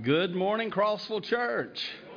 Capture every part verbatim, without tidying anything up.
Good morning, Crossville Church.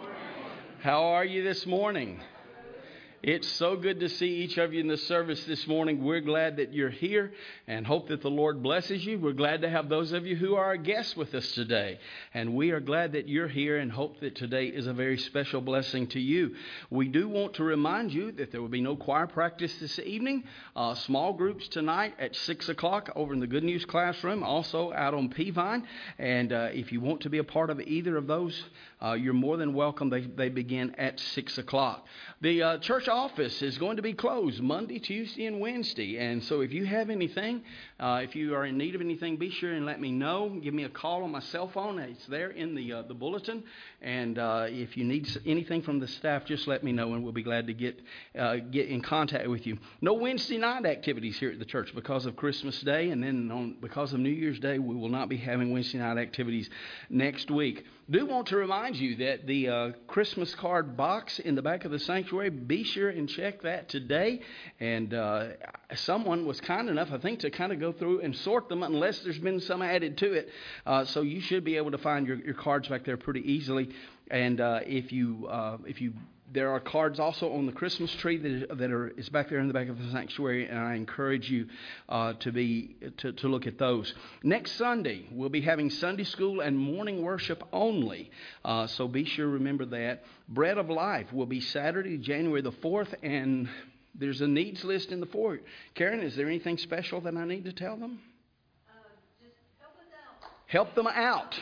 How are you this morning? It's so good to see each of you in the service this morning. We're glad that you're here and hope that the Lord blesses you. We're glad to have those of you who are our guests with us today. And we are glad that you're here and hope that today is a very special blessing to you. We do want to remind you that there will be no choir practice this evening. Uh, small groups tonight at six o'clock over in the Good News Classroom, also out on Peavine. And uh, if you want to be a part of either of those, uh, you're more than welcome. They, they begin at six o'clock. The uh, church office is going to be closed Monday, Tuesday, and Wednesday. And so if you have anything, uh, if you are in need of anything, be sure and let me know. Give me a call on my cell phone. It's there in the uh, the bulletin. And uh, if you need anything from the staff, just let me know, and we'll be glad to get uh, get in contact with you. No Wednesday night activities here at the church because of Christmas Day, and then on, because of New Year's Day, we will not be having Wednesday night activities next week. Do want to remind you that the uh, Christmas card box in the back of the sanctuary, be sure and check that today. And uh, someone was kind enough, I think, to kind of go through and sort them unless there's been some added to it. Uh, so you should be able to find your, your cards back there pretty easily. And uh, if you uh, if you there are cards also on the Christmas tree that, that are is back there in the back of the sanctuary, and I encourage you uh, to be to, to look at those. Next Sunday, we'll be having Sunday school and morning worship only, uh, so be sure to remember that. Bread of Life will be Saturday, January the fourth, and there's a needs list in the foyer. Karen, is there anything special that I need to tell them? Uh, just help us out. Help them out.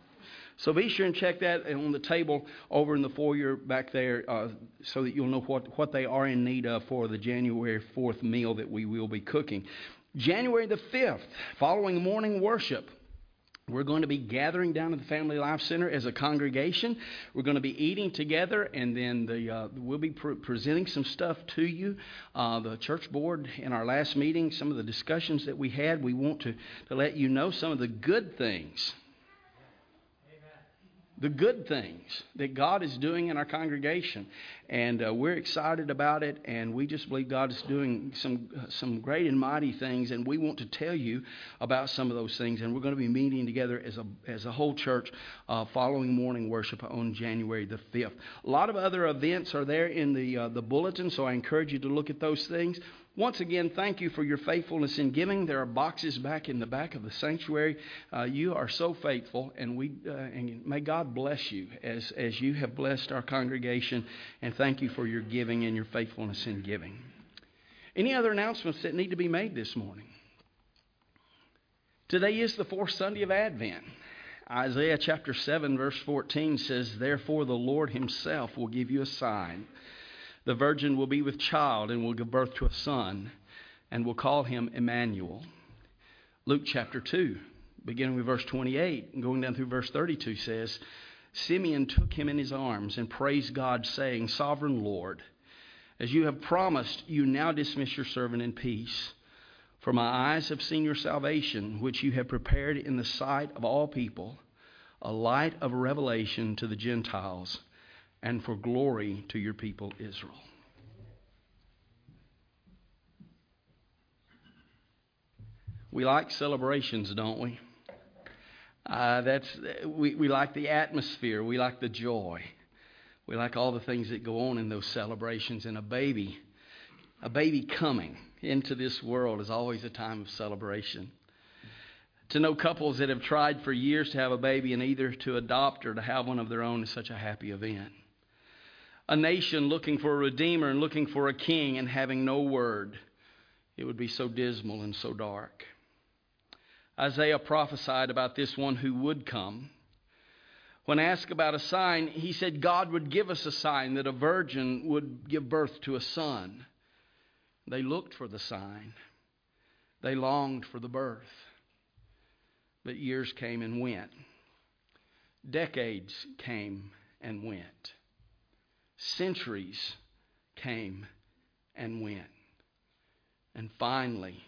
So be sure and check that on the table over in the foyer back there uh, so that you'll know what, what they are in need of for the January fourth meal that we will be cooking. January the fifth, following morning worship, we're going to be gathering down at the Family Life Center as a congregation. We're going to be eating together, and then the uh, we'll be pre- presenting some stuff to you. Uh, the church board, in our last meeting, some of the discussions that we had, we want to, to let you know some of the good things The good things that God is doing in our congregation. And uh, we're excited about it, and we just believe God is doing some some great and mighty things, and we want to tell you about some of those things. And we're going to be meeting together as a as a whole church uh, following morning worship on January the fifth. A lot of other events are there in the uh, the bulletin, so I encourage you to look at those things. Once again, thank you for your faithfulness in giving. There are boxes back in the back of the sanctuary. Uh, you are so faithful, and we uh, and may God bless you as as you have blessed our congregation. And thank you for your giving and your faithfulness in giving. Any other announcements that need to be made this morning? Today is the fourth Sunday of Advent. Isaiah chapter seven, verse fourteen says, "Therefore the Lord himself will give you a sign. The virgin will be with child and will give birth to a son, and will call him Emmanuel." Luke chapter two, beginning with verse twenty-eight and going down through verse thirty-two says, "Simeon took him in his arms and praised God, saying, 'Sovereign Lord, as you have promised, you now dismiss your servant in peace. For my eyes have seen your salvation, which you have prepared in the sight of all people, a light of revelation to the Gentiles, and for glory to your people Israel.'" We like celebrations, don't we? Uh, that's we, we like the atmosphere. We like the joy. We like all the things that go on in those celebrations. And a baby, a baby coming into this world is always a time of celebration. To know couples that have tried for years to have a baby and either to adopt or to have one of their own is such a happy event. A nation looking for a redeemer and looking for a king and having no word, it would be so dismal and so dark. Isaiah prophesied about this one who would come. When asked about a sign, he said God would give us a sign that a virgin would give birth to a son. They looked for the sign. They longed for the birth. But years came and went. Decades came and went. Centuries came and went. And finally,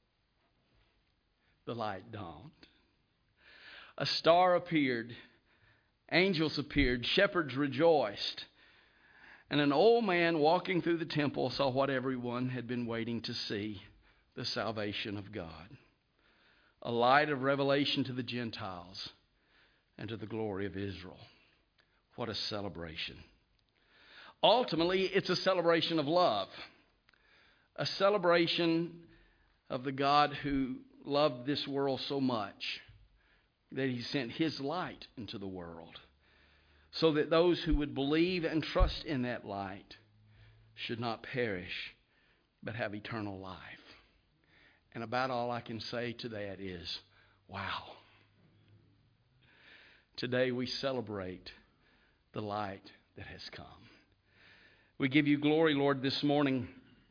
the light dawned. A star appeared. Angels appeared. Shepherds rejoiced. And an old man walking through the temple saw what everyone had been waiting to see, the salvation of God. A light of revelation to the Gentiles and to the glory of Israel. What a celebration. Ultimately, it's a celebration of love, a celebration of the God who loved this world so much that he sent his light into the world so that those who would believe and trust in that light should not perish but have eternal life. And about all I can say to that is, wow. Today we celebrate the light that has come. We give you glory, Lord, this morning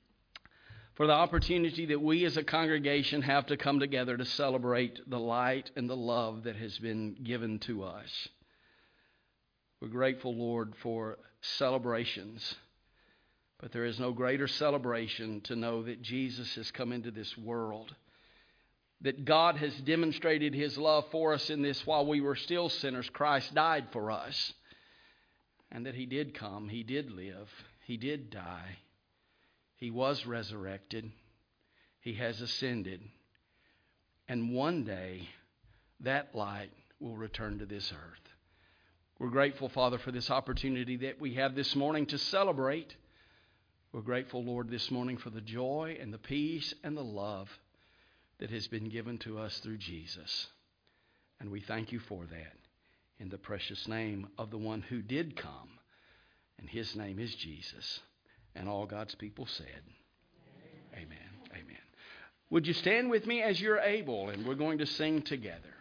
for the opportunity that we as a congregation have to come together to celebrate the light and the love that has been given to us. We're grateful, Lord, for celebrations. But there is no greater celebration to know that Jesus has come into this world, that God has demonstrated his love for us in this while we were still sinners. Christ died for us, and that he did come, he did live, he did die, he was resurrected, he has ascended, and one day that light will return to this earth. We're grateful, Father, for this opportunity that we have this morning to celebrate. We're grateful, Lord, this morning for the joy and the peace and the love that has been given to us through Jesus. And we thank you for that in the precious name of the one who did come. And his name is Jesus. And all God's people said, Amen. Amen. Amen. Would you stand with me as you're able, and we're going to sing together.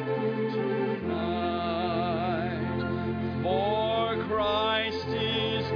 Christ is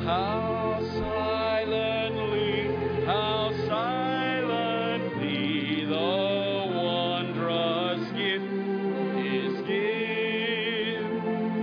How silently, how silently the wondrous gift is given.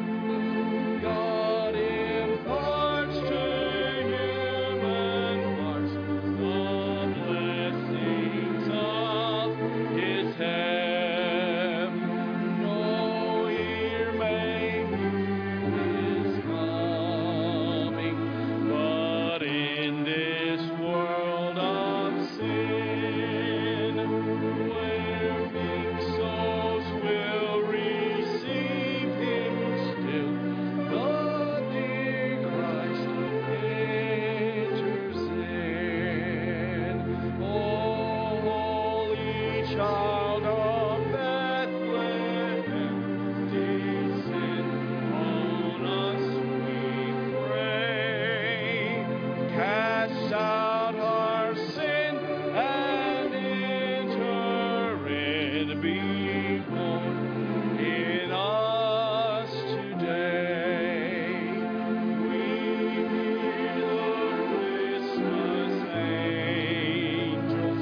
God imparts to human hearts the blessings of His heaven. No ear may hear His coming, but in this world of sin, where meek souls will receive Him still, the dear Christ enters in. Oh, holy child of Bethlehem, descend on us, we pray. Cast out our sin and enter in. Be born in us today. We hear the Christmas angels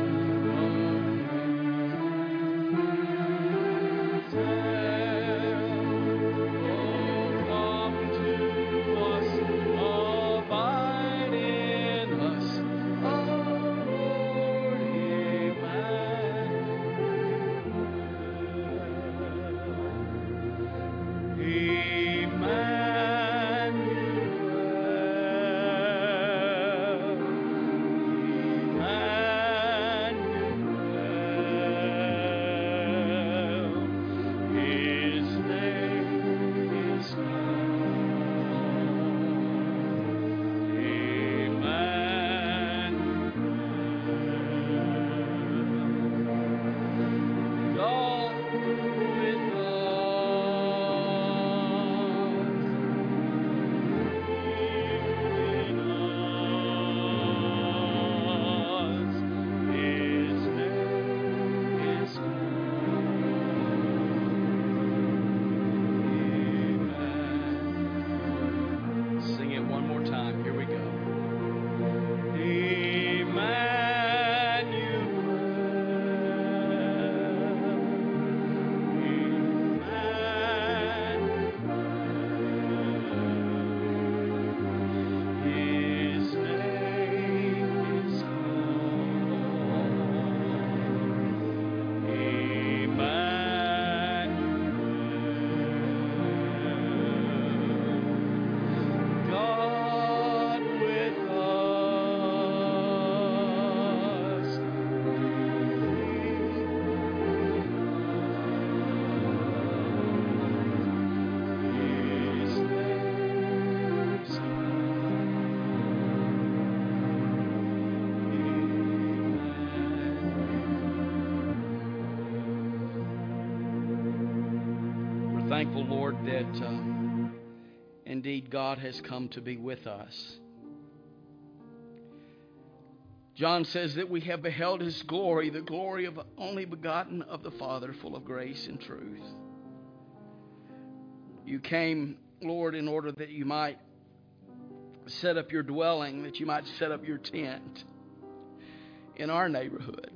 oh, come to us, abide in us, our Lord Emmanuel. His name is Emmanuel. God with us. His name is Amen. Sing it one more time. Here we go. His name is Emmanuel. God with us. His name is We're thankful, Lord, that um, indeed God has come to be with us. John says that we have beheld His glory, the glory of only begotten of the Father, full of grace and truth. You came, Lord, in order that you might set up your dwelling, that you might set up your tent in our neighborhood.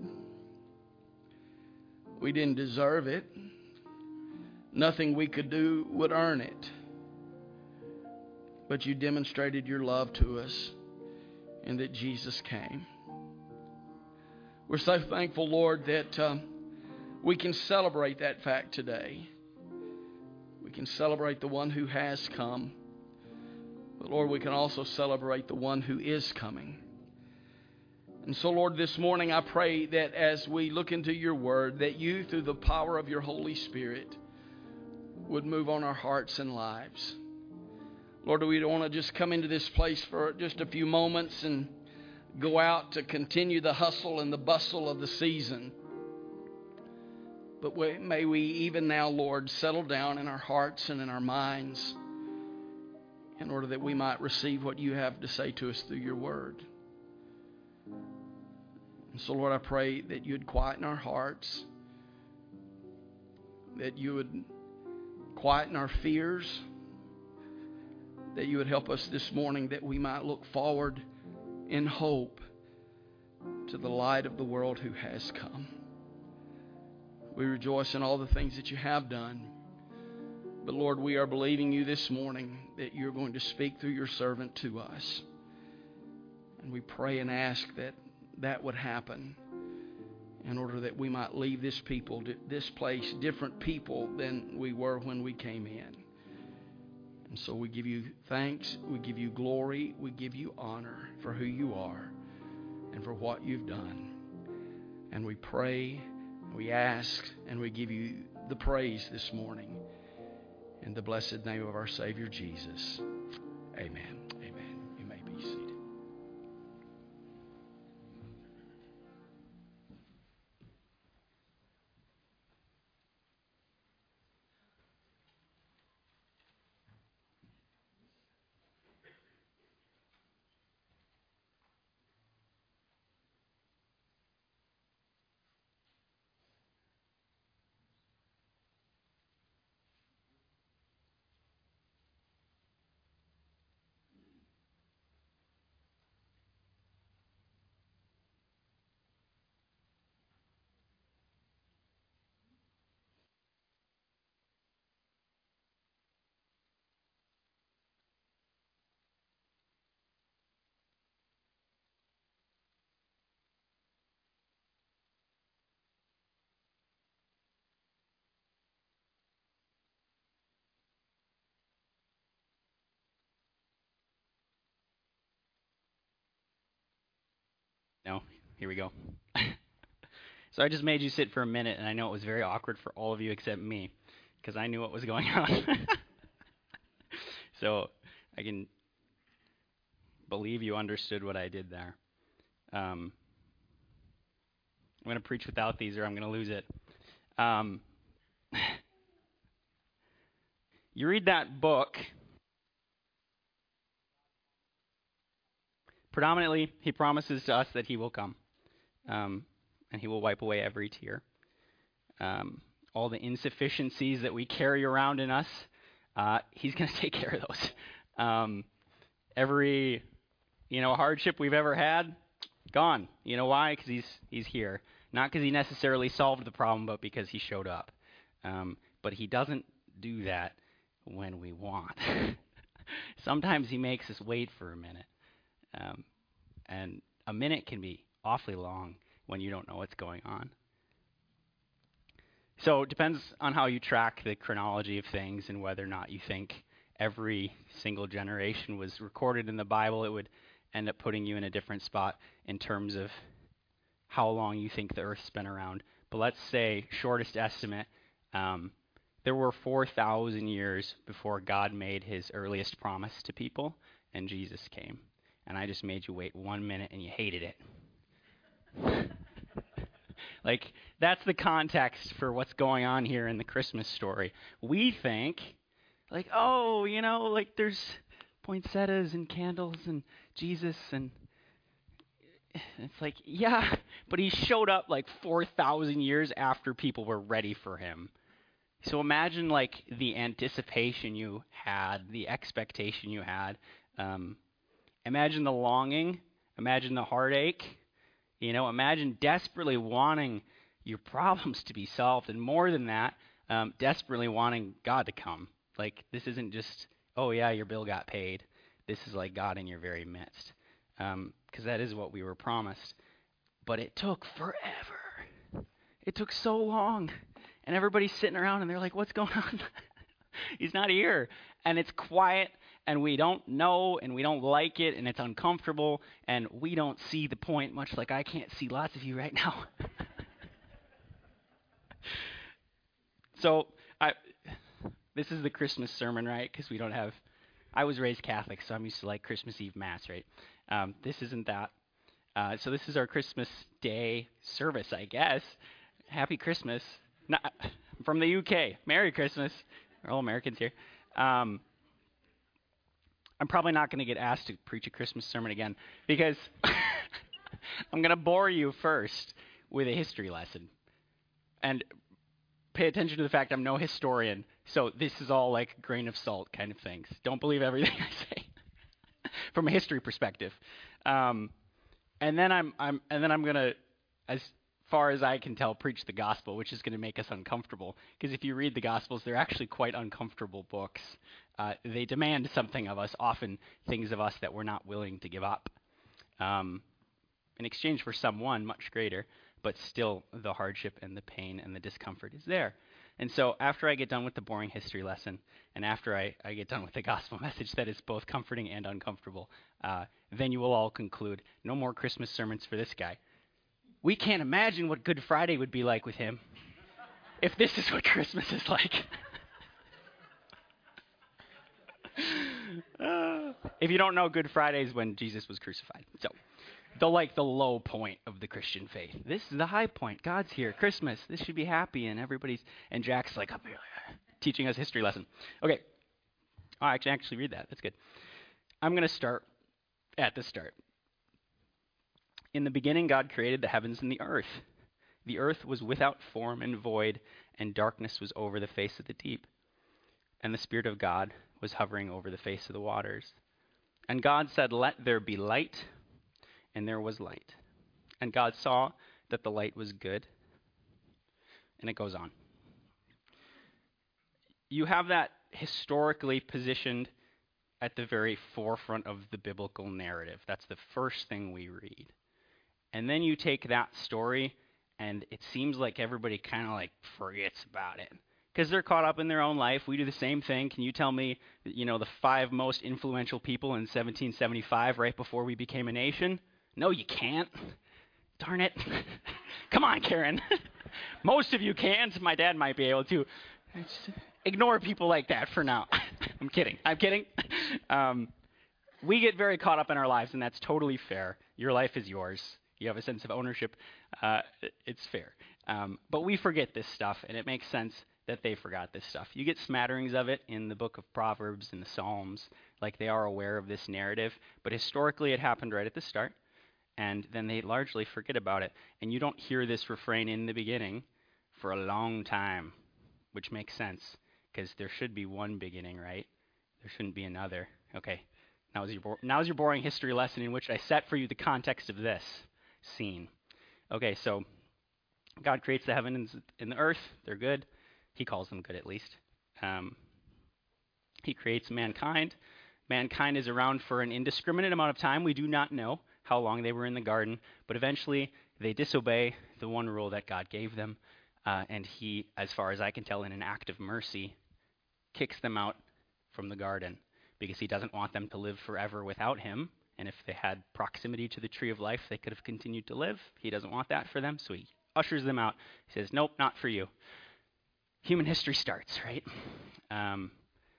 We didn't deserve it. Nothing we could do would earn it. But you demonstrated your love to us, and that Jesus came. We're so thankful, Lord, that um, we can celebrate that fact today. We can celebrate the one who has come. But Lord, we can also celebrate the one who is coming. And so, Lord, this morning I pray that as we look into your word, that you, through the power of your Holy Spirit, would move on our hearts and lives. Lord, we don't want to just come into this place for just a few moments and go out to continue the hustle and the bustle of the season. But we, may we even now, Lord, settle down in our hearts and in our minds in order that we might receive what you have to say to us through your word. And so, Lord, I pray that you'd quieten our hearts, that you would quieten our fears, that you would help us this morning, that we might look forward in hope to the light of the world who has come. We rejoice in all the things that you have done. But Lord, we are believing you this morning that you're going to speak through your servant to us. And we pray and ask that that would happen in order that we might leave this people, this place, different people than we were when we came in. And so we give you thanks, we give you glory, we give you honor for who you are and for what you've done. And we pray, we ask, and we give you the praise this morning in the blessed name of our Savior Jesus. Amen. Amen. You may be seated. No, here we go. So I just made you sit for a minute, and I know it was very awkward for all of you except me, because I knew what was going on. So I can believe you understood what I did there. Um, I'm going to preach without these, or I'm going to lose it. Um, you read that book. Predominantly, he promises to us that he will come, um, and he will wipe away every tear. Um, all the insufficiencies that we carry around in us, uh, he's going to take care of those. Um, every, you know, hardship we've ever had, gone. You know why? Because he's he's here. Not because he necessarily solved the problem, but because he showed up. Um, but he doesn't do that when we want. Sometimes he makes us wait for a minute. Um, and a minute can be awfully long when you don't know what's going on. So it depends on how you track the chronology of things and whether or not you think every single generation was recorded in the Bible. It would end up putting you in a different spot in terms of how long you think the earth's been around. But let's say, shortest estimate, um, there were four thousand years before God made his earliest promise to people, and Jesus came. And I just made you wait one minute, and you hated it. Like, that's the context for what's going on here in the Christmas story. We think, like, oh, you know, like there's poinsettias and candles and Jesus, and it's like, yeah, but he showed up like four thousand years after people were ready for him. So imagine, like, the anticipation you had, the expectation you had. Um, imagine the longing. Imagine the heartache. You know, imagine desperately wanting your problems to be solved, and more than that, um, desperately wanting God to come. Like, this isn't just, oh yeah, your bill got paid. This is like God in your very midst, because um, that is what we were promised. But it took forever. It took so long, and everybody's sitting around and they're like, "What's going on?" He's not here, and it's quiet. And we don't know, and we don't like it, and it's uncomfortable, and we don't see the point, much like I can't see lots of you right now. So, I, this is the Christmas sermon, right? Because we don't have, I was raised Catholic, so I'm used to like Christmas Eve Mass, right? Um, this isn't that. Uh, so this is our Christmas Day service, I guess. Happy Christmas. Not, from the U K. Merry Christmas. We're all Americans here. Um, I'm probably not going to get asked to preach a Christmas sermon again because I'm going to bore you first with a history lesson. And pay attention to the fact I'm no historian. So this is all like grain of salt kind of things. Don't believe everything I say from a history perspective. Um, and then I'm, I'm, and then I'm gonna, as far as I can tell, preach the gospel, which is going to make us uncomfortable. Because if you read the Gospels, they're actually quite uncomfortable books. Uh, they demand something of us, often things of us that we're not willing to give up, um, in exchange for someone much greater. But still, the hardship and the pain and the discomfort is there. And so after I get done with the boring history lesson, and after I, I get done with the gospel message that is both comforting and uncomfortable, uh, then you will all conclude, no more Christmas sermons for this guy. We can't imagine what Good Friday would be like with him if this is what Christmas is like. uh, if you don't know, Good Friday is when Jesus was crucified. So, the like the low point of the Christian faith. This is the high point. God's here. Christmas. This should be happy, and everybody's. And Jack's like up here, teaching us a history lesson. Okay. Oh, I can actually read that. That's good. I'm going to start at the start. In the beginning, God created the heavens and the earth. The earth was without form and void, and darkness was over the face of the deep. And the Spirit of God was hovering over the face of the waters. And God said, "Let there be light," and there was light. And God saw that the light was good. And it goes on. You have that historically positioned at the very forefront of the biblical narrative. That's the first thing we read. And then you take that story, and it seems like everybody kind of like forgets about it. Because they're caught up in their own life. We do the same thing. Can you tell me, you know, the five most influential people in seventeen seventy-five, right before we became a nation? No, you can't. Darn it. Come on, Karen. Most of you can't. My dad might be able to. Just ignore people like that for now. I'm kidding. I'm kidding. Um, we get very caught up in our lives, and that's totally fair. Your life is yours. You have a sense of ownership. Uh, it's fair. Um, but we forget this stuff, and it makes sense that they forgot this stuff. You get smatterings of it in the book of Proverbs and the Psalms, like they are aware of this narrative. But historically, it happened right at the start, and then they largely forget about it. And you don't hear this refrain in the beginning for a long time, which makes sense, because there should be one beginning, right? There shouldn't be another. Okay, now's your, bo- now's your boring history lesson in which I set for you the context of this scene. Okay, so God creates the heavens and the earth. They're good. He calls them good, at least. Um, he creates mankind. Mankind is around for an indiscriminate amount of time. We do not know how long they were in the garden, but eventually they disobey the one rule that God gave them, uh, and he, as far as I can tell, in an act of mercy, kicks them out from the garden because he doesn't want them to live forever without him. And if they had proximity to the tree of life, they could have continued to live. He doesn't want that for them, so he ushers them out. He says, nope, not for you. Human history starts, right? Um,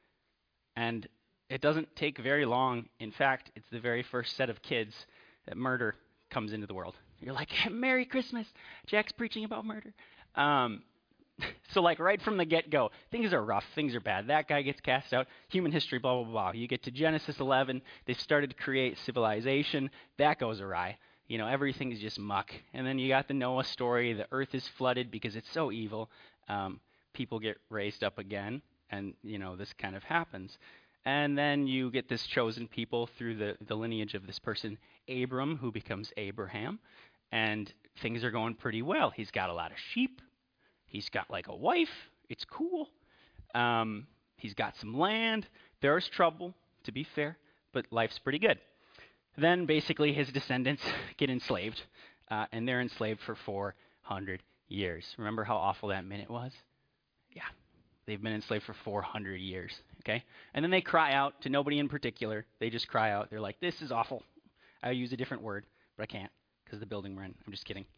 and it doesn't take very long. In fact, it's the very first set of kids that murder comes into the world. You're like, Merry Christmas. Jack's preaching about murder. Um, so like right from the get-go, things are rough. Things are bad. That guy gets cast out. Human history, blah, blah, blah. You get to Genesis eleven. They've started to create civilization. That goes awry. You know, everything's just muck. And then you got the Noah story. The earth is flooded because it's so evil. Um, people get raised up again. And, you know, this kind of happens. And then you get this chosen people through the, the lineage of this person, Abram, who becomes Abraham. And things are going pretty well. He's got a lot of sheep. He's got like a wife. It's cool. Um, he's got some land. There's trouble, to be fair, but life's pretty good. Then basically his descendants get enslaved, uh, and they're enslaved for four hundred years. Remember how awful that minute was? Yeah. They've been enslaved for four hundred years, okay? And then they cry out to nobody in particular. They just cry out. They're like, this is awful. I use a different word, but I can't because of the building we're in. I'm just kidding.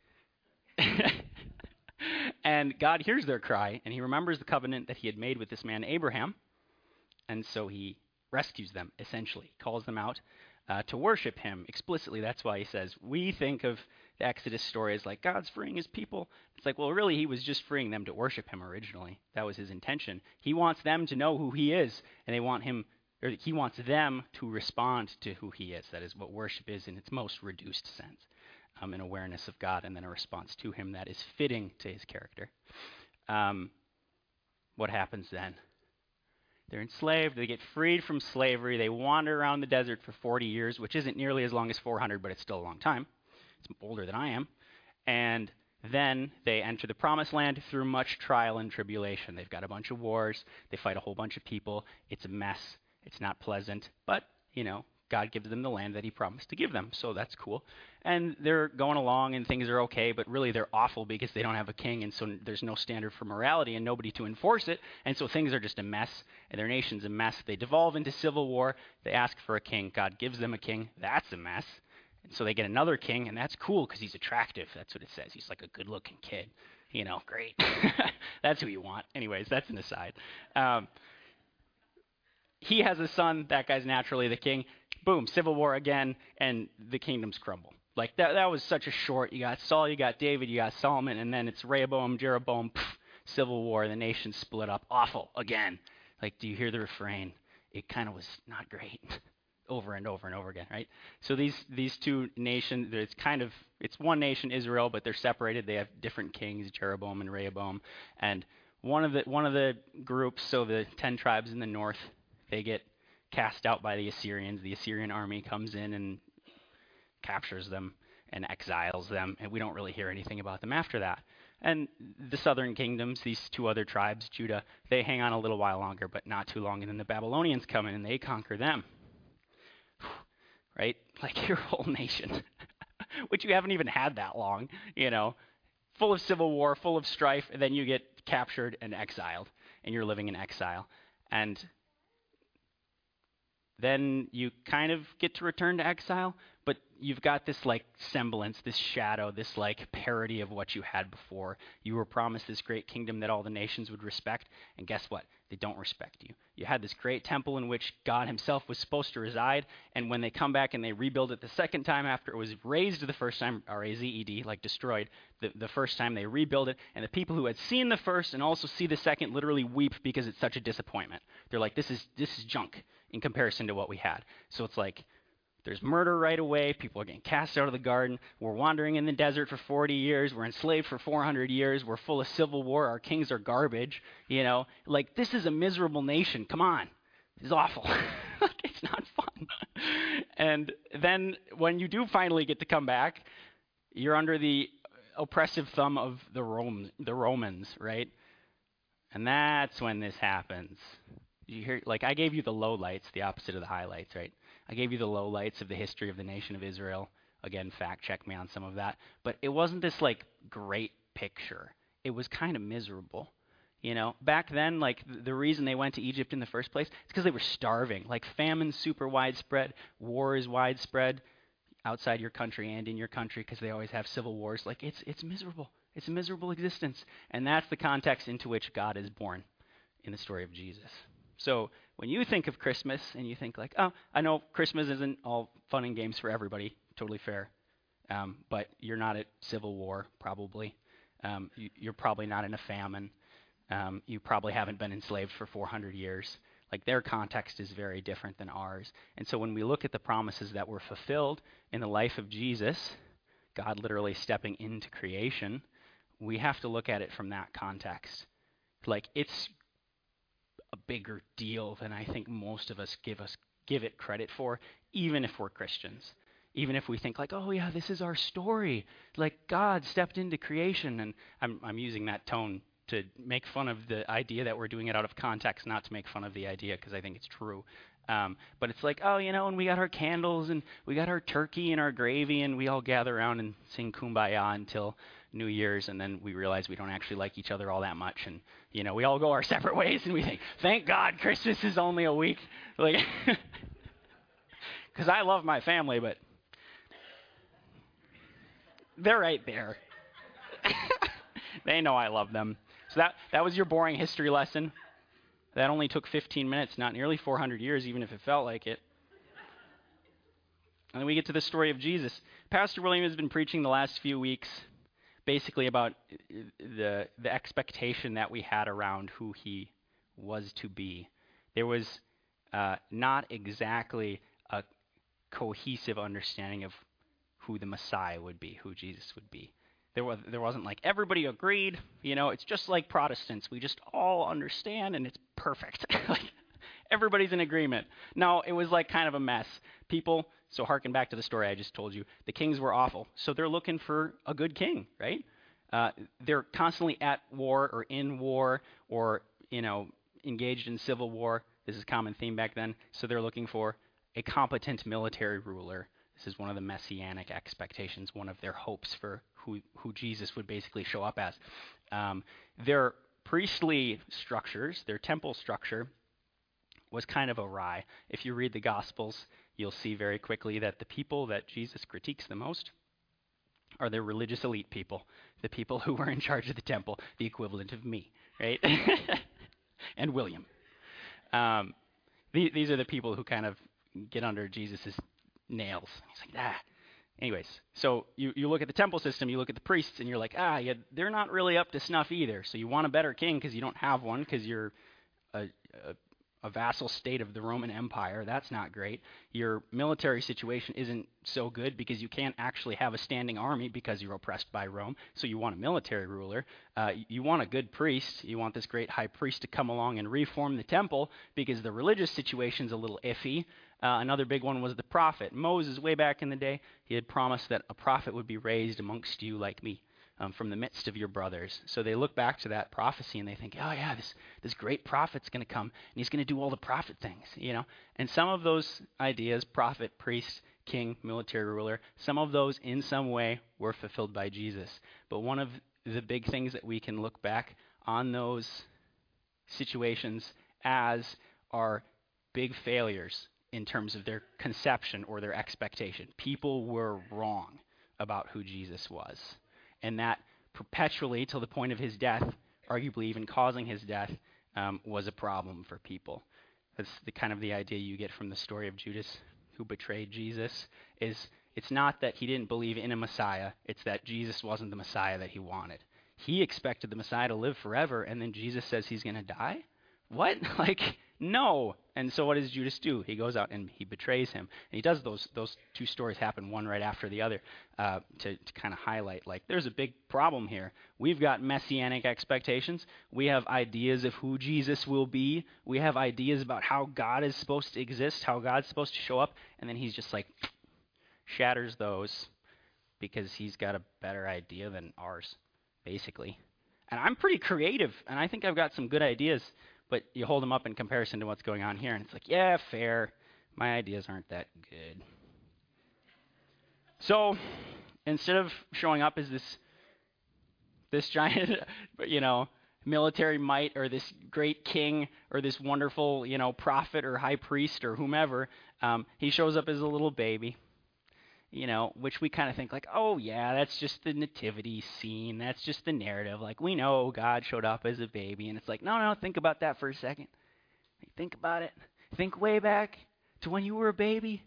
And God hears their cry, and he remembers the covenant that he had made with this man Abraham, and so he rescues them, essentially, calls them out uh, to worship him explicitly. That's why he says, we think of the Exodus story as like God's freeing his people. It's like, well, really, he was just freeing them to worship him originally. That was his intention. He wants them to know who he is, and they want him, or he wants them to respond to who he is. That is what worship is in its most reduced sense. Um, an awareness of God and then a response to him that is fitting to his character. Um, what happens then? They're enslaved. They get freed from slavery. They wander around the desert for forty years, which isn't nearly as long as four hundred, but it's still a long time. It's older than I am. And then they enter the promised land through much trial and tribulation. They've got a bunch of wars. They fight a whole bunch of people. It's a mess. It's not pleasant. But, you know, God gives them the land that he promised to give them, so that's cool. And they're going along and things are okay, but really they're awful because they don't have a king, and so there's no standard for morality and nobody to enforce it, and so things are just a mess, and their nation's a mess. They devolve into civil war. They ask for a king. God gives them a king. That's a mess. And so they get another king, and that's cool because he's attractive. That's what it says. He's like a good-looking kid. You know, great. That's who you want. Anyways, that's an aside. Um, he has a son. That guy's naturally the king. Boom, civil war again, and the kingdoms crumble. Like, that that was such a short, you got Saul, you got David, you got Solomon, and then it's Rehoboam, Jeroboam, pff, civil war, the nation split up. Awful, again. Like, do you hear the refrain? It kind of was not great. Over and over and over again, right? So these these two nations, it's kind of, it's one nation, Israel, but they're separated. They have different kings, Jeroboam and Rehoboam. And one of the one of the groups, so the ten tribes in the north, they get cast out by the Assyrians. The Assyrian army comes in and captures them and exiles them, and we don't really hear anything about them after that. And the southern kingdoms, these two other tribes, Judah, they hang on a little while longer, but not too long, and then the Babylonians come in and they conquer them. Right? Like your whole nation, which you haven't even had that long, you know, full of civil war, full of strife, and then you get captured and exiled, and you're living in exile. And then you kind of get to return to exile, but you've got this like semblance, this shadow, this like parody of what you had before. You were promised this great kingdom that all the nations would respect, and guess what? They don't respect you. You had this great temple in which God himself was supposed to reside, and when they come back and they rebuild it the second time after it was razed the first time, R A Z E D, like destroyed, the, the first time they rebuild it, and the people who had seen the first and also see the second literally weep because it's such a disappointment. They're like, this is this is junk in comparison to what we had. So it's like, there's murder right away. People are getting cast out of the garden. We're wandering in the desert for forty years. We're enslaved for four hundred years. We're full of civil war. Our kings are garbage. You know, like, this is a miserable nation. Come on. It's awful. It's not fun. And then when you do finally get to come back, you're under the oppressive thumb of the Rome, the Romans, right? And that's when this happens. You hear, like, I gave you the lowlights, the opposite of the highlights, right? I gave you the lowlights of the history of the nation of Israel. Again, fact check me on some of that. But it wasn't this, like, great picture. It was kind of miserable. You know, back then, like, th- the reason they went to Egypt in the first place is because they were starving. Like, famine's super widespread. War is widespread outside your country and in your country because they always have civil wars. Like, it's it's miserable. It's a miserable existence. And that's the context into which God is born in the story of Jesus. So when you think of Christmas and you think like, oh, I know Christmas isn't all fun and games for everybody, totally fair, um, but you're not at civil war probably. Um, you, you're probably not in a famine. Um, you probably haven't been enslaved for four hundred years. Like, their context is very different than ours. And so when we look at the promises that were fulfilled in the life of Jesus, God literally stepping into creation, we have to look at it from that context. Like, it's a bigger deal than I think most of us give us give it credit for, even if we're Christians. Even if we think like, oh yeah, this is our story. Like, God stepped into creation, and I'm I'm using that tone to make fun of the idea that we're doing it out of context, not to make fun of the idea because I think it's true. Um, but it's like, oh, you know, and we got our candles and we got our turkey and our gravy, and we all gather around and sing Kumbaya until New Year's, and then we realize we don't actually like each other all that much, and you know, we all go our separate ways, and we think, thank God Christmas is only a week, like, because I love my family, but they're right there. They know I love them. So that that was your boring history lesson. That only took fifteen minutes, not nearly four hundred years, even if it felt like it. And then we get to the story of Jesus. Pastor William has been preaching the last few weeks basically about the the expectation that we had around who he was to be. There was uh, not exactly a cohesive understanding of who the Messiah would be, who Jesus would be. There was there wasn't like everybody agreed, you know, it's just like Protestants. We just all understand and it's perfect. Like, Everybody's in agreement. No, it was like kind of a mess. People, so harken back to the story I just told you. The kings were awful. So they're looking for a good king, right? Uh, they're constantly at war or in war or, you know, engaged in civil war. This is a common theme back then. So they're looking for a competent military ruler. This is one of the messianic expectations, one of their hopes for who, who Jesus would basically show up as. Um, their priestly structures, their temple structure, was kind of awry. If you read the Gospels, you'll see very quickly that the people that Jesus critiques the most are the religious elite people, the people who were in charge of the temple, the equivalent of me, right? And William. Um, the, these are the people who kind of get under Jesus' nails. He's like, ah. Anyways, so you, you look at the temple system, you look at the priests, and you're like, ah, yeah, they're not really up to snuff either. So you want a better king because you don't have one because you're a, a a vassal state of the Roman Empire. That's not great. Your military situation isn't so good because you can't actually have a standing army because you're oppressed by Rome. So you want a military ruler. Uh, you want a good priest. You want this great high priest to come along and reform the temple because the religious situation's a little iffy. Uh, another big one was the prophet. Moses, way back in the day, he had promised that a prophet would be raised amongst you like me. Um, from the midst of your brothers. So they look back to that prophecy and they think, oh yeah, this this great prophet's going to come and he's going to do all the prophet things, you know. And some of those ideas, prophet, priest, king, military ruler, some of those in some way were fulfilled by Jesus. But one of the big things that we can look back on those situations as are big failures in terms of their conception or their expectation. People were wrong about who Jesus was. And that perpetually, till the point of his death, arguably even causing his death, um, was a problem for people. That's the kind of the idea you get from the story of Judas, who betrayed Jesus, is it's not that he didn't believe in a Messiah, it's that Jesus wasn't the Messiah that he wanted. He expected the Messiah to live forever, and then Jesus says he's going to die? What? Like, no. And so what does Judas do? He goes out and he betrays him. And he does those those two stories happen one right after the other uh, to, to kind of highlight, like, there's a big problem here. We've got messianic expectations. We have ideas of who Jesus will be. We have ideas about how God is supposed to exist, how God's supposed to show up. And then he's just like, shatters those because he's got a better idea than ours, basically. And I'm pretty creative, and I think I've got some good ideas. But you hold them up in comparison to what's going on here, and it's like, yeah, fair. My ideas aren't that good. So instead of showing up as this this giant, you know, military might or this great king or this wonderful, you know, prophet or high priest or whomever, um, he shows up as a little baby. You know, which we kind of think like, oh yeah, that's just the nativity scene. That's just the narrative. Like, we know God showed up as a baby. And it's like, no, no, think about that for a second. Think about it. Think way back to when you were a baby.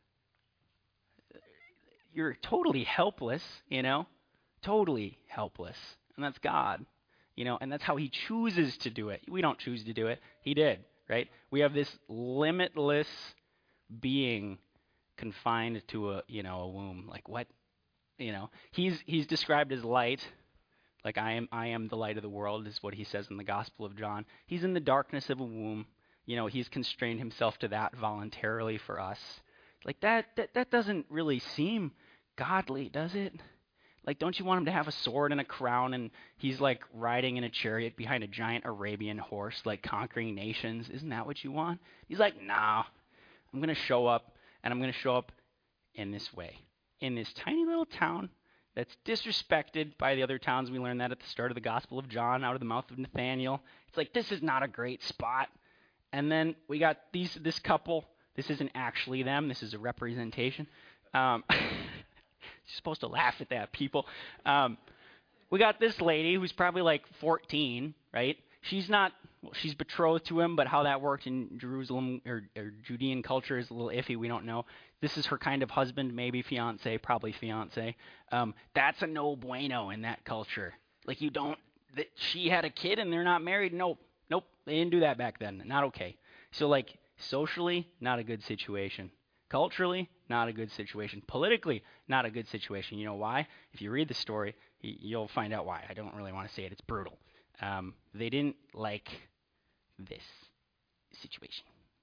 You're totally helpless, you know, totally helpless. And that's God, you know, and that's how he chooses to do it. We don't choose to do it. He did, right? We have this limitless being confined to a, you know, a womb. Like, what, you know, he's he's described as light. Like, I am I am the light of the world is what he says in the Gospel of John. He's in the darkness of a womb. You know, he's constrained himself to that voluntarily for us. Like, that that, that doesn't really seem godly, does it? Like, don't you want him to have a sword and a crown and he's like riding in a chariot behind a giant Arabian horse, like conquering nations? Isn't that what you want? He's like, nah, I'm going to show up. And I'm going to show up in this way, in this tiny little town that's disrespected by the other towns. We learned that at the start of the Gospel of John, out of the mouth of Nathaniel. It's like, this is not a great spot. And then we got these this couple. This isn't actually them. This is a representation. Um, you're supposed to laugh at that, people. Um, we got this lady who's probably like fourteen, right? She's not, well, she's betrothed to him, but how that worked in Jerusalem or, or Judean culture is a little iffy. We don't know. This is her kind of husband, maybe fiance, probably fiance. Um, that's a no bueno in that culture. Like, you don't, that she had a kid and they're not married. Nope, nope, they didn't do that back then. Not okay. So, like, socially, not a good situation. Culturally, not a good situation. Politically, not a good situation. You know why? If you read the story, you'll find out why. I don't really want to say it. It's brutal. Um, they didn't like this situation.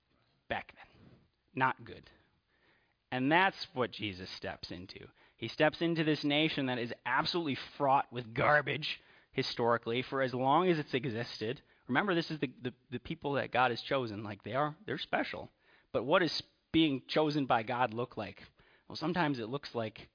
back then. Not good. And that's what Jesus steps into. He steps into this nation that is absolutely fraught with garbage historically for as long as it's existed. Remember, this is the, the, the people that God has chosen. Like, they are, they're special. But what does being chosen by God look like? Well, sometimes it looks like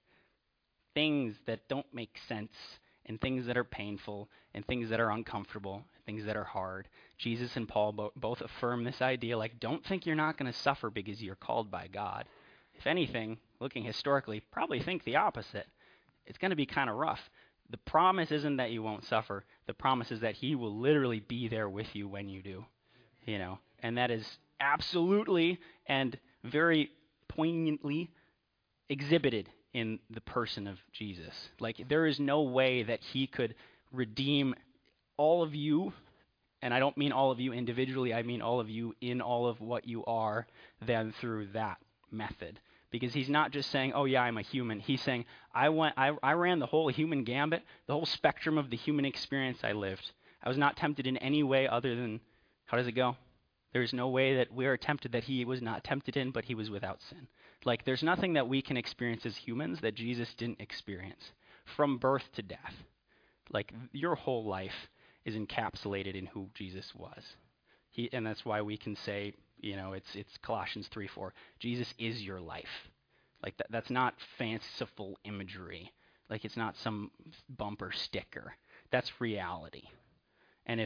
things that don't make sense, and things that are painful, and things that are uncomfortable, and things that are hard. Jesus and Paul bo- both affirm this idea, like, don't think you're not going to suffer because you're called by God. If anything, looking historically, probably think the opposite. It's going to be kind of rough. The promise isn't that you won't suffer. The promise is that he will literally be there with you when you do. You know, and that is absolutely and very poignantly exhibited in the person of Jesus. Like, there is no way that he could redeem all of you, and I don't mean all of you individually, I mean all of you in all of what you are, than through that method. Because he's not just saying, oh yeah, I'm a human. He's saying, I went, I, I ran the whole human gambit, the whole spectrum of the human experience I lived. I was not tempted in any way other than, how does it go? There is no way that we are tempted that he was not tempted in, but he was without sin. Like, there's nothing that we can experience as humans that Jesus didn't experience. From birth to death. Like, your whole life is encapsulated in who Jesus was. He, and that's why we can say, you know, it's it's Colossians three four. Jesus is your life. Like, that, that's not fanciful imagery. Like, it's not some bumper sticker. That's reality. And if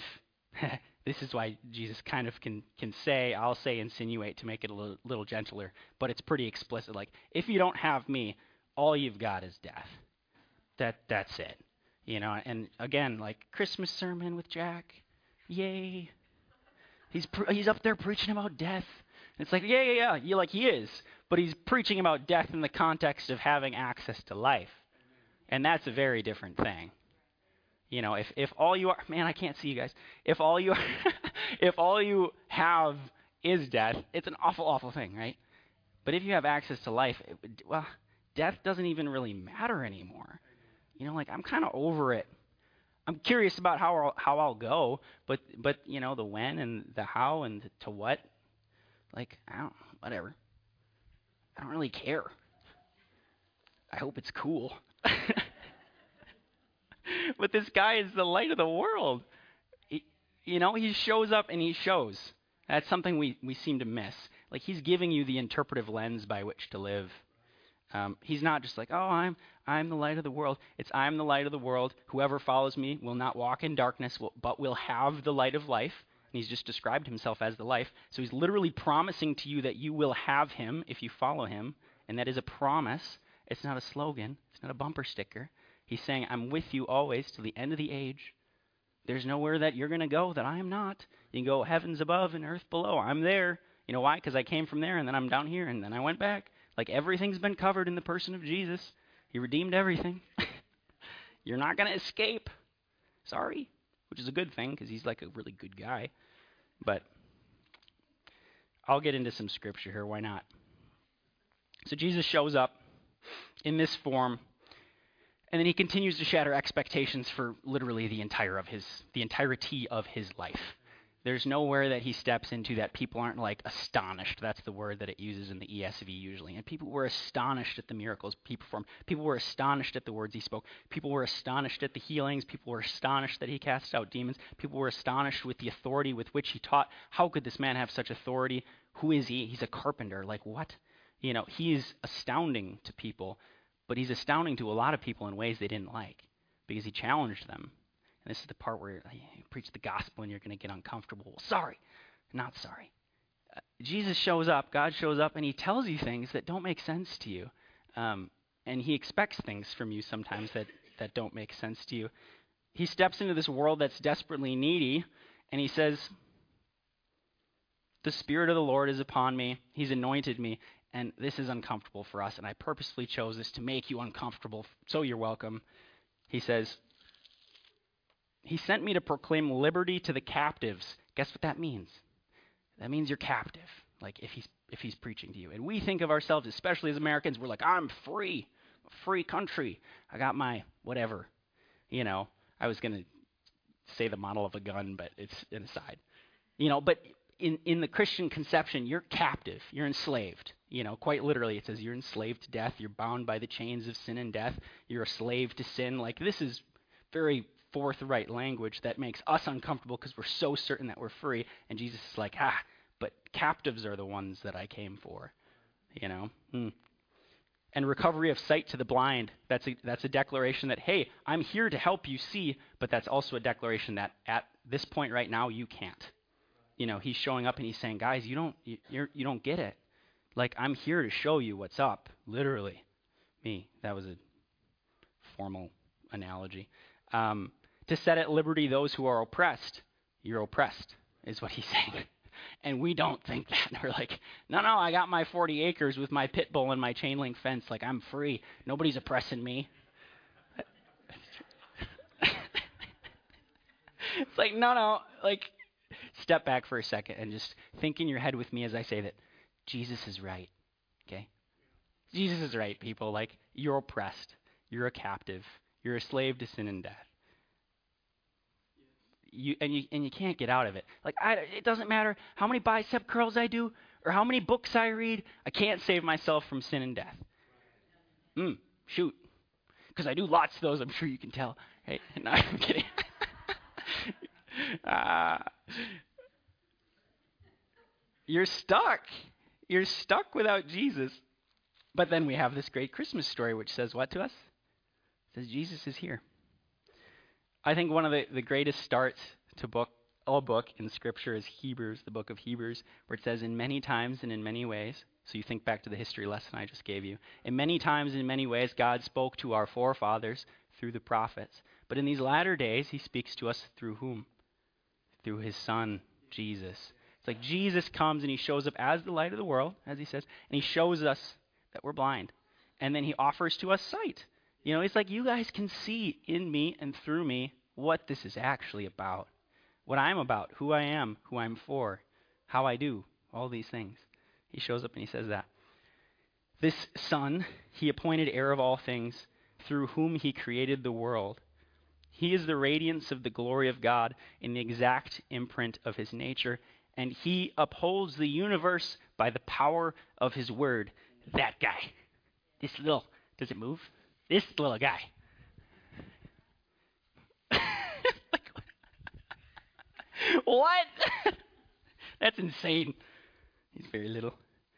this is why Jesus kind of can can say, I'll say insinuate to make it a little, little gentler, but it's pretty explicit. Like, if you don't have me, all you've got is death. That that's it. You know, and again, like, Christmas sermon with Jack. Yay. He's pre- he's up there preaching about death. And it's like, yeah, yeah, yeah, you like he is, but he's preaching about death in the context of having access to life. And that's a very different thing. You know, if, if all you are, man, I can't see you guys. If all you, if all you have is death, it's an awful, awful thing, right? But if you have access to life, it, well, death doesn't even really matter anymore. You know, like, I'm kind of over it. I'm curious about how I'll, how I'll go, but but you know, the when and the how and the to what, like, I don't, whatever. I don't really care. I hope it's cool. But this guy is the light of the world. He, you know, he shows up and he shows. That's something we, we seem to miss. Like, he's giving you the interpretive lens by which to live. Um, he's not just like, oh, I'm I'm the light of the world. It's I'm the light of the world. Whoever follows me will not walk in darkness, will, but will have the light of life. And he's just described himself as the life. So he's literally promising to you that you will have him if you follow him. And that is a promise. It's not a slogan. It's not a bumper sticker. He's saying, I'm with you always to the end of the age. There's nowhere that you're going to go that I am not. You can go heavens above and earth below. I'm there. You know why? Because I came from there, and then I'm down here, and then I went back. Like, everything's been covered in the person of Jesus. He redeemed everything. You're not going to escape. Sorry. Which is a good thing, because he's like a really good guy. But I'll get into some scripture here. Why not? So Jesus shows up in this form, and then he continues to shatter expectations for literally the entire of his, the entirety of his life. There's nowhere that he steps into that people aren't, like, astonished. That's the word that it uses in the E S V usually. And people were astonished at the miracles he performed. People were astonished at the words he spoke. People were astonished at the healings. People were astonished that he cast out demons. People were astonished with the authority with which he taught. How could this man have such authority? Who is he? He's a carpenter. Like, what? You know, he is astounding to people, but he's astounding to a lot of people in ways they didn't like because he challenged them. And this is the part where you preach the gospel and you're going to get uncomfortable. Well, sorry, not sorry. Uh, Jesus shows up, God shows up, and he tells you things that don't make sense to you. Um, and he expects things from you sometimes that, that don't make sense to you. He steps into this world that's desperately needy, and he says, the Spirit of the Lord is upon me. He's anointed me, and this is uncomfortable for us, and I purposefully chose this to make you uncomfortable, so you're welcome. He says, he sent me to proclaim liberty to the captives. Guess what that means? That means you're captive, like if he's if he's preaching to you. And we think of ourselves, especially as Americans, we're like, I'm free, free country. I got my whatever. You know, I was going to say the model of a gun, but it's an aside. You know, but in, in the Christian conception, you're captive. You're enslaved. You know, quite literally, it says you're enslaved to death. You're bound by the chains of sin and death. You're a slave to sin. Like, this is very forthright language that makes us uncomfortable because we're so certain that we're free. And Jesus is like, ah, but captives are the ones that I came for. You know? Hmm. And recovery of sight to the blind. That's a, that's a declaration that, hey, I'm here to help you see, but that's also a declaration that at this point right now, you can't. You know, he's showing up and he's saying, guys, you don't, you, you're, you don't get it. Like, I'm here to show you what's up, literally. Me, that was a formal analogy. Um, to set at liberty those who are oppressed. You're oppressed, is what he's saying. And we don't think that. We're like, no, no, I got my forty acres with my pit bull and my chain link fence. Like, I'm free. Nobody's oppressing me. It's like, no, no. Like, step back for a second and just think in your head with me as I say that Jesus is right. Okay? Jesus is right, people. Like, you're oppressed. You're a captive. You're a slave to sin and death. You, and you and you can't get out of it. Like, I, it doesn't matter how many bicep curls I do or how many books I read. I can't save myself from sin and death. Mm, shoot. Because I do lots of those, I'm sure you can tell. Right? No, I'm kidding. uh, you're stuck. You're stuck without Jesus. But then we have this great Christmas story which says what to us? It says Jesus is here. I think one of the, the greatest starts to book a book in Scripture is Hebrews, the book of Hebrews, where it says, in many times and in many ways, so you think back to the history lesson I just gave you, in many times and in many ways God spoke to our forefathers through the prophets. But in these latter days, he speaks to us through whom? Through his Son, Jesus. It's like Jesus comes and he shows up as the light of the world, as he says, and he shows us that we're blind. And then he offers to us sight. You know, it's like, you guys can see in me and through me what this is actually about, what I'm about, who I am, who I'm for, how I do, all these things. He shows up and he says that. This Son, he appointed heir of all things, through whom he created the world. He is the radiance of the glory of God in the exact imprint of his nature, and he upholds the universe by the power of his word. That guy. This little, does it move? This little guy. What? That's insane. He's very little.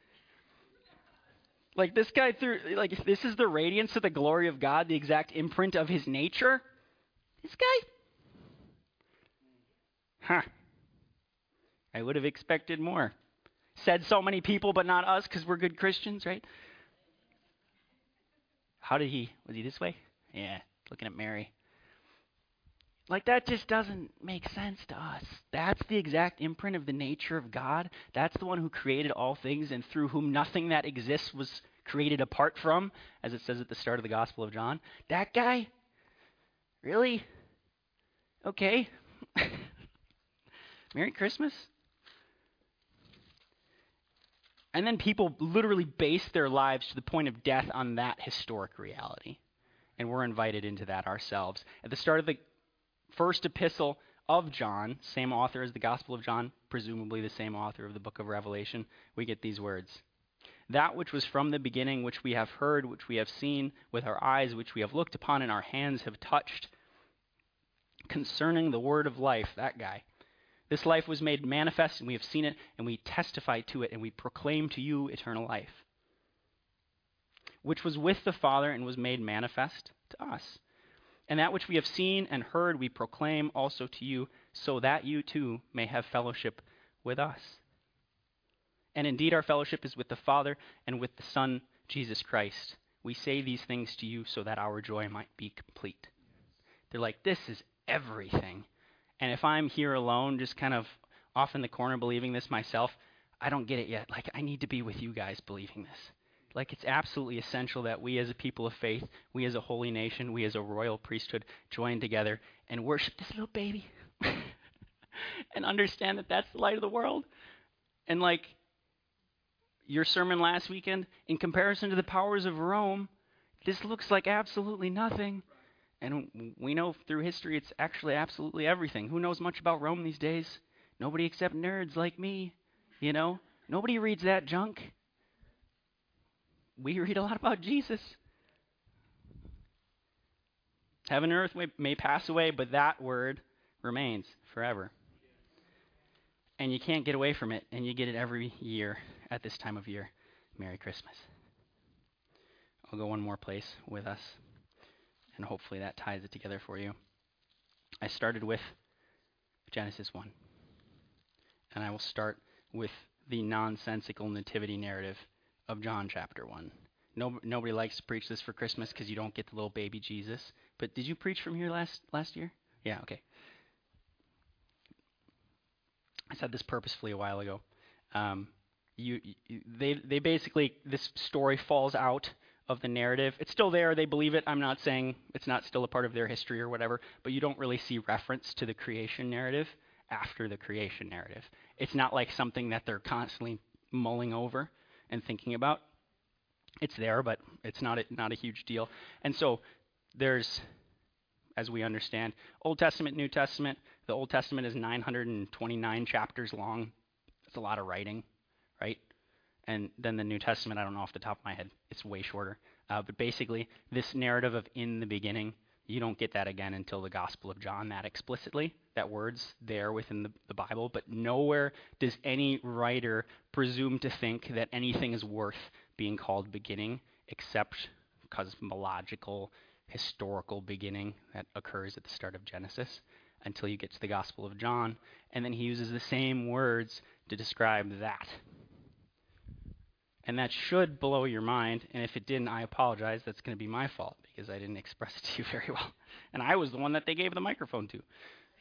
Like, this guy through, like, this is the radiance of the glory of God, the exact imprint of his nature. This guy? Huh. I would have expected more. Said so many people, but not us, because we're good Christians, right? How did he, was he this way? Yeah, looking at Mary. Like, that just doesn't make sense to us. That's the exact imprint of the nature of God. That's the one who created all things and through whom nothing that exists was created apart from, as it says at the start of the Gospel of John. That guy? Really? Okay. Merry Christmas. And then people literally base their lives to the point of death on that historic reality. And we're invited into that ourselves. At the start of the first epistle of John, same author as the Gospel of John, presumably the same author of the book of Revelation, we get these words. That which was from the beginning, which we have heard, which we have seen with our eyes, which we have looked upon and our hands have touched, concerning the word of life, that guy. This life was made manifest, and we have seen it, and we testify to it, and we proclaim to you eternal life, which was with the Father and was made manifest to us. And that which we have seen and heard we proclaim also to you, so that you too may have fellowship with us. And indeed our fellowship is with the Father and with the Son, Jesus Christ. We say these things to you so that our joy might be complete. They're like, this is everything. And if I'm here alone, just kind of off in the corner believing this myself, I don't get it yet. Like, I need to be with you guys believing this. Like, it's absolutely essential that we as a people of faith, we as a holy nation, we as a royal priesthood join together and worship this little baby and understand that that's the light of the world. And like your sermon last weekend, in comparison to the powers of Rome, this looks like absolutely nothing. And we know through history it's actually absolutely everything. Who knows much about Rome these days? Nobody except nerds like me, you know? Nobody reads that junk. We read a lot about Jesus. Heaven and earth may, may pass away, but that word remains forever. And you can't get away from it, and you get it every year at this time of year. Merry Christmas. I'll go one more place with us, and hopefully that ties it together for you. I started with Genesis one, and I will start with the nonsensical nativity narrative of John chapter one. No, nobody likes to preach this for Christmas because you don't get the little baby Jesus. But did you preach from here last last year? Yeah, okay. I said this purposefully a while ago. Um, you, you, they, they basically, this story falls out of the narrative. It's still there. They believe it. I'm not saying it's not still a part of their history or whatever, but you don't really see reference to the creation narrative after the creation narrative. It's not like something that they're constantly mulling over and thinking about. It's there, but it's not a, not a huge deal. And so there's, as we understand, Old Testament, New Testament. The Old Testament is nine hundred twenty-nine chapters long. It's a lot of writing, right? And then the New Testament, I don't know off the top of my head, it's way shorter. Uh, but basically, this narrative of in the beginning, you don't get that again until the Gospel of John that explicitly. That word's there within the, the Bible, but nowhere does any writer presume to think that anything is worth being called beginning except cosmological, historical beginning that occurs at the start of Genesis until you get to the Gospel of John. And then he uses the same words to describe that. And that should blow your mind, and if it didn't, I apologize. That's going to be my fault because I didn't express it to you very well. And I was the one that they gave the microphone to.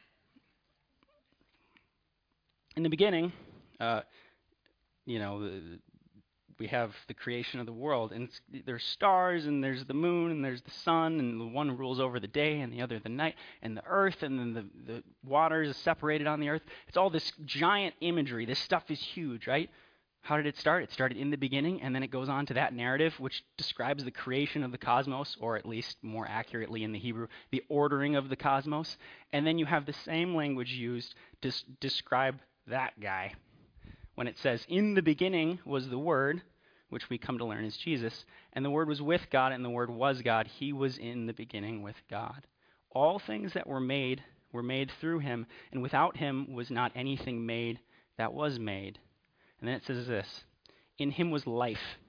In the beginning, uh, you know, the, we have the creation of the world, and it's, there's stars, and there's the moon, and there's the sun, and the one rules over the day, and the other the night, and the earth, and then the, the waters are separated on the earth. It's all this giant imagery. This stuff is huge, right? How did it start? It started in the beginning, and then it goes on to that narrative, which describes the creation of the cosmos, or at least more accurately in the Hebrew, the ordering of the cosmos. And then you have the same language used to s- describe that guy. When it says, in the beginning was the Word, which we come to learn is Jesus, and the Word was with God, and the Word was God. He was in the beginning with God. All things that were made were made through him, and without him was not anything made that was made. And then it says this, in him was life,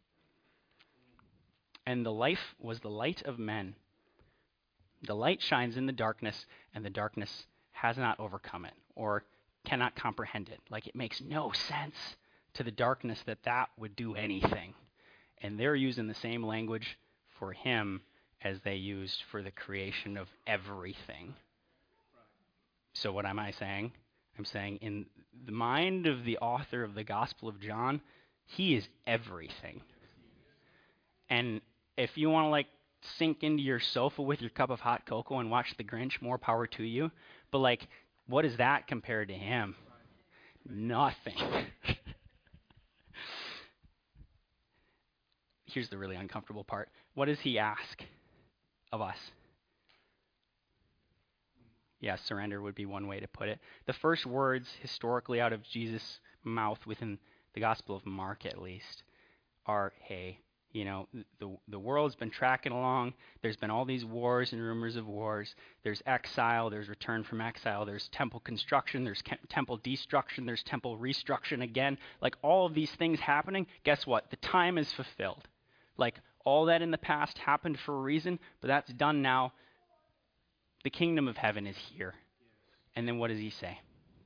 and the life was the light of men. The light shines in the darkness, and the darkness has not overcome it, or cannot comprehend it. Like, it makes no sense to the darkness that that would do anything. And they're using the same language for him as they used for the creation of everything. So what am I saying? I'm saying in the mind of the author of the Gospel of John, he is everything. And if you want to like sink into your sofa with your cup of hot cocoa and watch The Grinch, more power to you. But like, what is that compared to him? Nothing. Here's the really uncomfortable part. What does he ask of us? Yeah, surrender would be one way to put it. The first words historically out of Jesus' mouth within the Gospel of Mark, at least, are, hey, you know, the the world's been tracking along. There's been all these wars and rumors of wars. There's exile. There's return from exile. There's temple construction. There's ke- temple destruction. There's temple restructuring again. Like, all of these things happening, guess what? The time is fulfilled. Like, all that in the past happened for a reason, but that's done now. The kingdom of heaven is here. And then what does he say?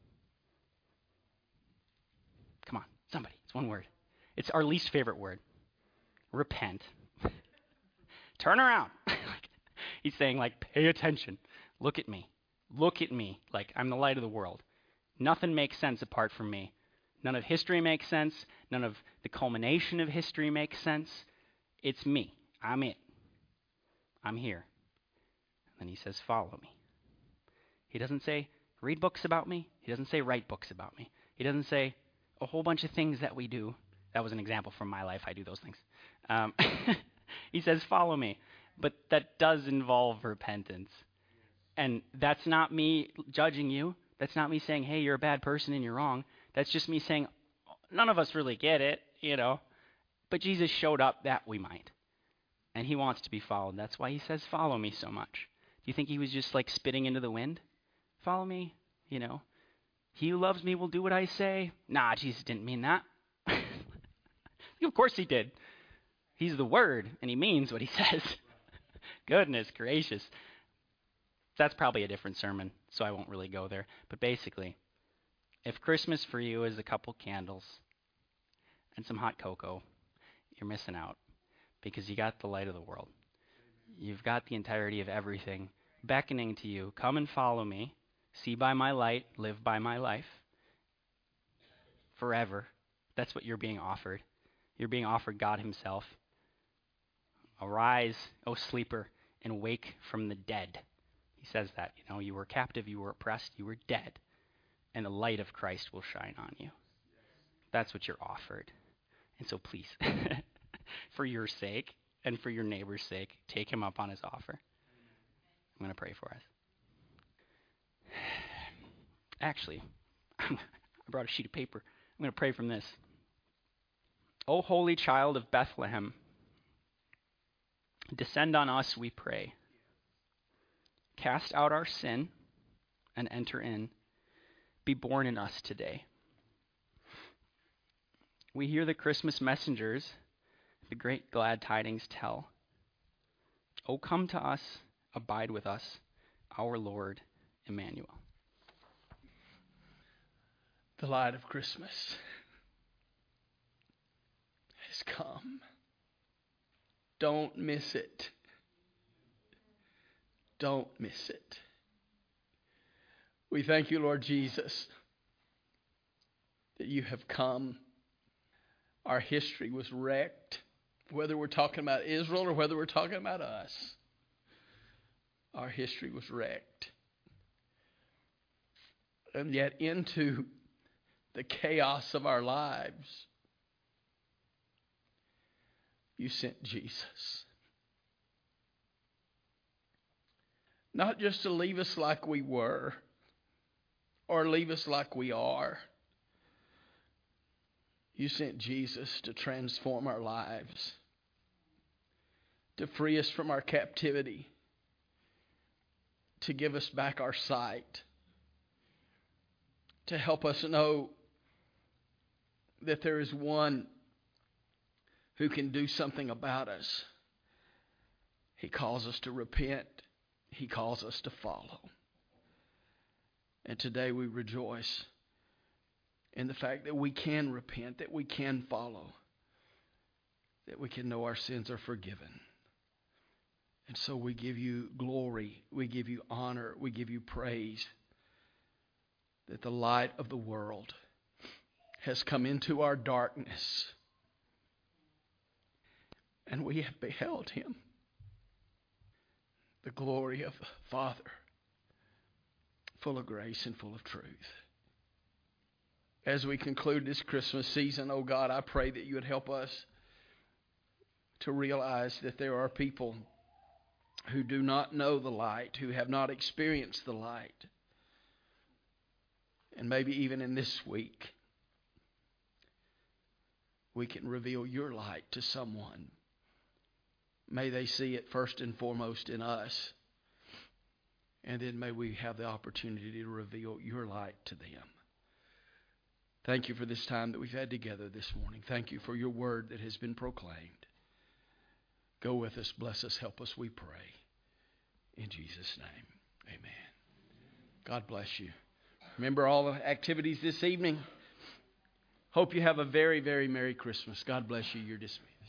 Come on, somebody. It's one word. It's our least favorite word. Repent. Turn around. He's saying, like, pay attention. Look at me. Look at me. Like, I'm the light of the world. Nothing makes sense apart from me. None of history makes sense. None of the culmination of history makes sense. It's me. I'm it. I'm here. And he says, follow me. He doesn't say, read books about me. He doesn't say, write books about me. He doesn't say a whole bunch of things that we do. That was an example from my life. I do those things. Um, he says, follow me. But that does involve repentance. And that's not me judging you. That's not me saying, hey, you're a bad person and you're wrong. That's just me saying, none of us really get it, you know. But Jesus showed up that we might. And he wants to be followed. That's why he says, follow me so much. Do you think he was just like spitting into the wind? Follow me, you know. He who loves me will do what I say. Nah, Jesus didn't mean that. Of course he did. He's the Word, and he means what he says. Goodness gracious. That's probably a different sermon, so I won't really go there. But basically, if Christmas for you is a couple candles and some hot cocoa, you're missing out because you got the light of the world. You've got the entirety of everything beckoning to you. Come and follow me. See by my light. Live by my life. Forever. That's what you're being offered. You're being offered God himself. Arise, O sleeper, and wake from the dead. He says that, you know, you were captive, you were oppressed, you were dead, and the light of Christ will shine on you. That's what you're offered. And so please, for your sake and for your neighbor's sake, take him up on his offer. I'm going to pray for us. Actually, I brought a sheet of paper. I'm going to pray from this. O holy child of Bethlehem, descend on us, we pray. Cast out our sin and enter in. Be born in us today. We hear the Christmas messengers, the great glad tidings tell. O come to us, abide with us, our Lord Emmanuel. The light of Christmas has come. Don't miss it. Don't miss it. We thank you, Lord Jesus, that you have come. Our history was wrecked, whether we're talking about Israel or whether we're talking about us. Our history was wrecked. And yet into the chaos of our lives, you sent Jesus. Not just to leave us like we were or leave us like we are. You sent Jesus to transform our lives, to free us from our captivity, to give us back our sight, to help us know that there is one who can do something about us. He calls us to repent. He calls us to follow. And today we rejoice in the fact that we can repent, that we can follow, that we can know our sins are forgiven. And so we give you glory, we give you honor, we give you praise that the light of the world has come into our darkness. And we have beheld him, the glory of the Father, full of grace and full of truth. As we conclude this Christmas season, oh God, I pray that you would help us to realize that there are people who do not know the light, who have not experienced the light. And maybe even in this week, we can reveal your light to someone. May they see it first and foremost in us. And then may we have the opportunity to reveal your light to them. Thank you for this time that we've had together this morning. Thank you for your word that has been proclaimed. Go with us, bless us, help us, we pray. In Jesus' name, amen. God bless you. Remember all the activities this evening. Hope you have a very, very Merry Christmas. God bless you. You're dismissed.